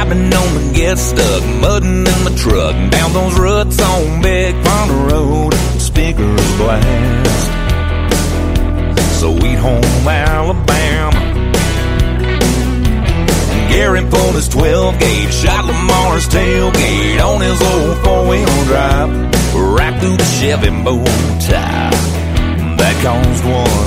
Driving on the get stuck, mudding in my truck, down those ruts on Big Pond Road, speakers blast. Sweet home Alabama. Gary pulled his 12-gauge, shot Lamar's tailgate on his old four-wheel drive, right through the Chevy bow tie. That caused one